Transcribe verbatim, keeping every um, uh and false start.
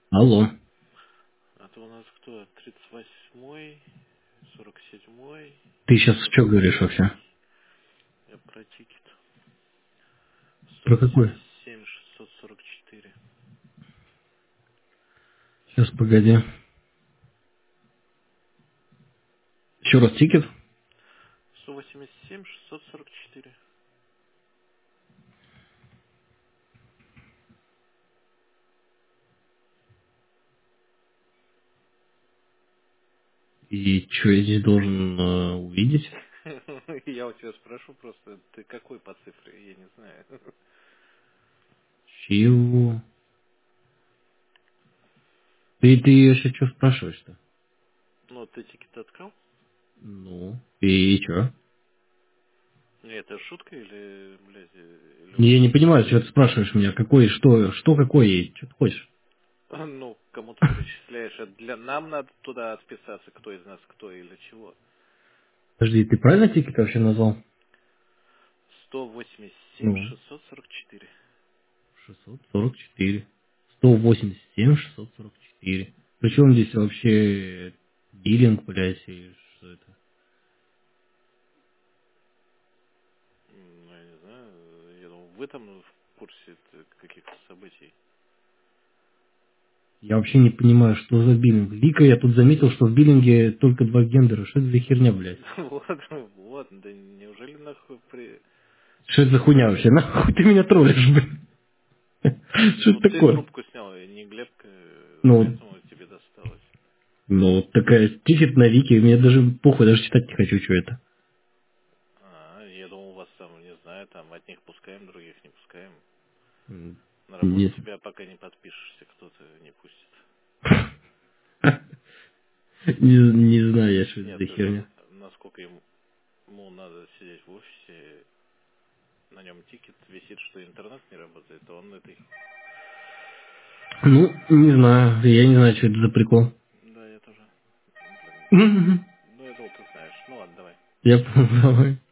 Алло. А то у нас кто? Тридцать восьмой, сорок седьмой Ты и сейчас что сорок говоришь вообще? девятый. Я про тикет. сто Про какой? восемьдесят семь шестьсот сорок четыре. Сейчас, погоди. Еще раз тикет. сто восемьдесят семь шестьсот сорок четыре. И что я здесь должен э, увидеть? Я у тебя спрошу просто, ты какой по цифре? Я не знаю. Чего? Ты, ты еще что спрашиваешь-то? Ну, ты тикет открыл? Ну. И, и что? Не, это шутка или, блядь, э, или он... Я не понимаю, что ты спрашиваешь меня. Какой, что, что какой, и что ты хочешь? Ну, кому ты перечисляешь? Это для нам надо туда отписаться, кто из нас кто или чего. Подожди, ты правильно тикет вообще назвал? сто восемьдесят семь Ну. шестьсот сорок четыре. шестьсот сорок четыре. сто восемьдесят семь шестьсот сорок четыре. Причем здесь вообще биллинг, блядь, и что это? Ну, я не знаю, я думаю, вы там в курсе т- каких-то событий. Я вообще не понимаю, что за биллинг. Вика, я тут заметил, что в биллинге только два гендера. Что это за херня, блядь? Вот, вот, да неужели нахуй при... Что это за хуйня вообще? Нахуй ты меня троллишь, блядь? Что Ну, это ты такое? трубку снял, и не Глебка, э, Ну, поэтому тебе досталось. ну, вот такая тикет на Вике, мне даже похуй, даже читать не хочу, что это. А, я думал, у вас там, не знаю, там одних пускаем, других не пускаем. М, На работу Нет. тебя пока не подпишешься, кто-то не пустит. Не, не знаю я, что это Нет, за это херня. насколько ему, ему надо сидеть в офисе, на нем тикет висит, что интернет не работает, то он этой... Ну, не знаю, я не знаю, что это за прикол. Да, я тоже. Блин. Мгм. Ну, я думал, ты знаешь. Ну ладно, давай. Я понял, давай.